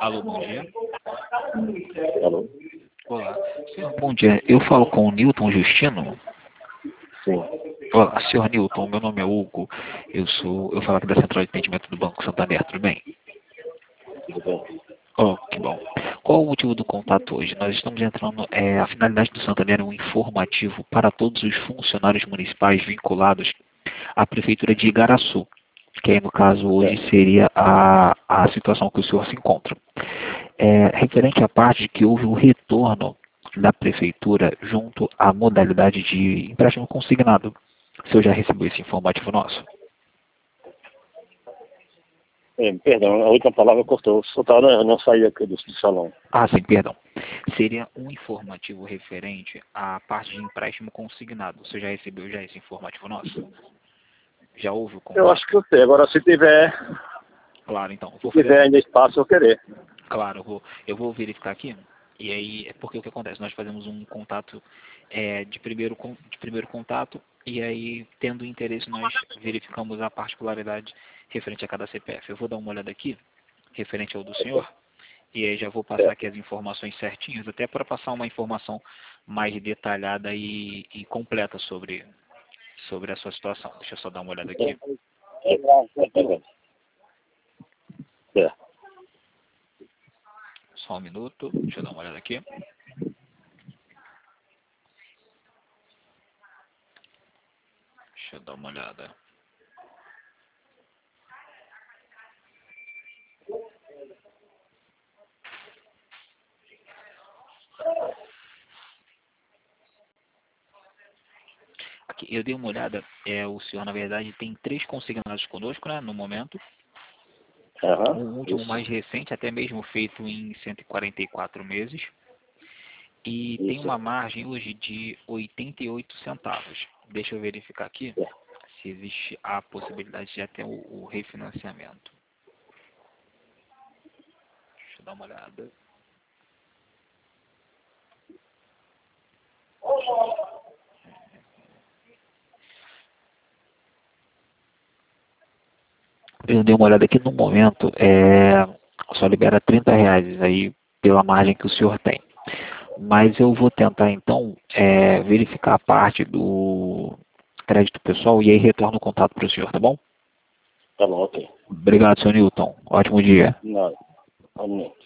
Alô, bom dia. Alô? Olá. Senhor, bom dia. Eu falo com o Newton Justino. Sim. Olá, senhor Newton, meu nome é Hugo. Eu falo aqui da Central de Atendimento do Banco Santander, tudo bem? Tudo bem? Oh, que bom. Qual o motivo do contato hoje? Nós estamos entrando, a finalidade do Santander é um informativo para todos os funcionários municipais vinculados à Prefeitura de Igaraçu, que aí no caso hoje seria a situação que o senhor se encontra. Referente à parte de que houve o retorno da Prefeitura junto à modalidade de empréstimo consignado. O senhor já recebeu esse informativo nosso? Perdão, a última palavra cortou. Eu não saí aqui do salão. Ah, sim, perdão. Seria um informativo referente à parte de empréstimo consignado. O senhor já recebeu já esse informativo nosso? Já houve o contato? Eu acho que eu sei. Agora, se tiver Claro, então. ainda espaço, eu querer. Claro, eu vou verificar aqui. E aí, é porque o que acontece? Nós fazemos um contato de primeiro contato, e aí, tendo interesse, nós verificamos a particularidade referente a cada CPF. Eu vou dar uma olhada aqui, referente ao do senhor, e aí já vou passar aqui as informações certinhas, até para passar uma informação mais detalhada e completa sobre a sua situação. Deixa eu só dar uma olhada aqui. Só um minuto, deixa eu dar uma olhada aqui. Deixa eu dar uma olhada. Aqui, eu dei uma olhada, o senhor na verdade tem 3 consignados conosco, né, no momento. O último mais recente, até mesmo feito em 144 meses. E tem uma margem hoje de 88 centavos. Deixa eu verificar aqui se existe a possibilidade de até o refinanciamento. Deixa eu dar uma olhada. Eu dei uma olhada aqui no momento, só libera R$ 30 aí pela margem que o senhor tem. Mas eu vou tentar então verificar a parte do crédito pessoal e aí retorno o contato para o senhor, tá bom? Tá bom, ok. Obrigado, senhor Newton. Ótimo dia. Não,